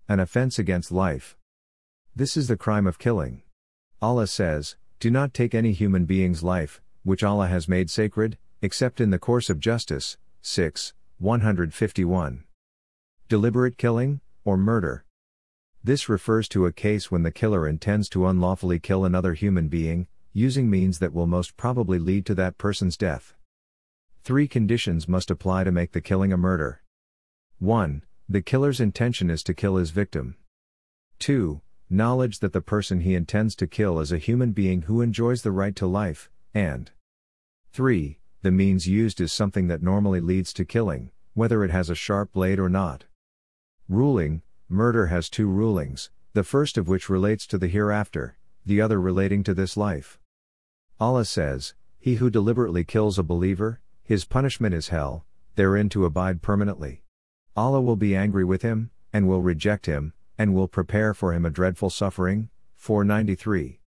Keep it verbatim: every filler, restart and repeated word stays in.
an offense against life. This is the crime of killing. Allah says, "Do not take any human being's life, which Allah has made sacred, except in the course of justice." six, one fifty-one. Deliberate killing, or murder. This refers to a case when the killer intends to unlawfully kill another human being, using means that will most probably lead to that person's death. Three conditions must apply to make the killing a murder. one. The killer's intention is to kill his victim. two. Knowledge that the person he intends to kill is a human being who enjoys the right to life, and three. The means used is something that normally leads to killing, whether it has a sharp blade or not. Ruling: murder has two rulings, the first of which relates to the hereafter, the other relating to this life. Allah says, "He who deliberately kills a believer, his punishment is hell, therein to abide permanently. Allah will be angry with him, and will reject him, and will prepare for him a dreadful suffering." four ninety-three.